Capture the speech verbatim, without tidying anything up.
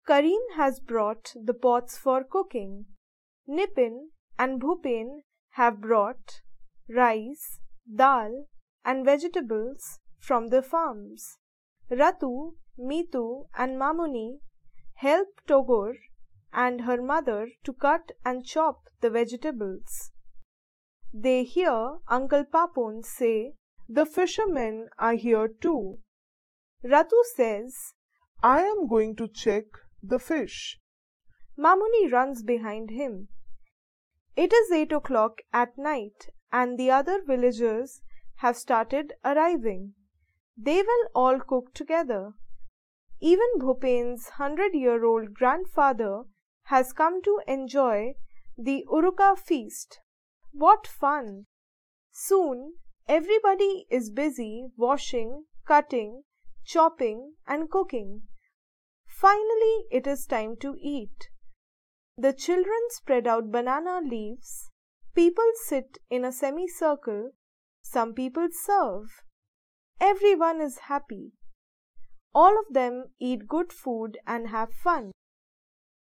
Karim has brought the pots for cooking. Nipin and Bhupen have brought rice, dal, and vegetables from the farms. Ratu, Mitu, and Mamuni help Togor and her mother to cut and chop the vegetables. They hear Uncle Papon say, "The fishermen are here too." Ratu says, "I am going to check the fish." Mamuni runs behind him. It is eight o'clock at night and the other villagers have started arriving. They will all cook together. Even Bhupen's hundred-year-old grandfather has come to enjoy the Uruka feast. What fun! Soon everybody is busy washing, cutting, chopping and cooking. Finally it is time to eat. The children spread out banana leaves. People sit in a semicircle. Some people serve. Everyone is happy. All of them eat good food and have fun.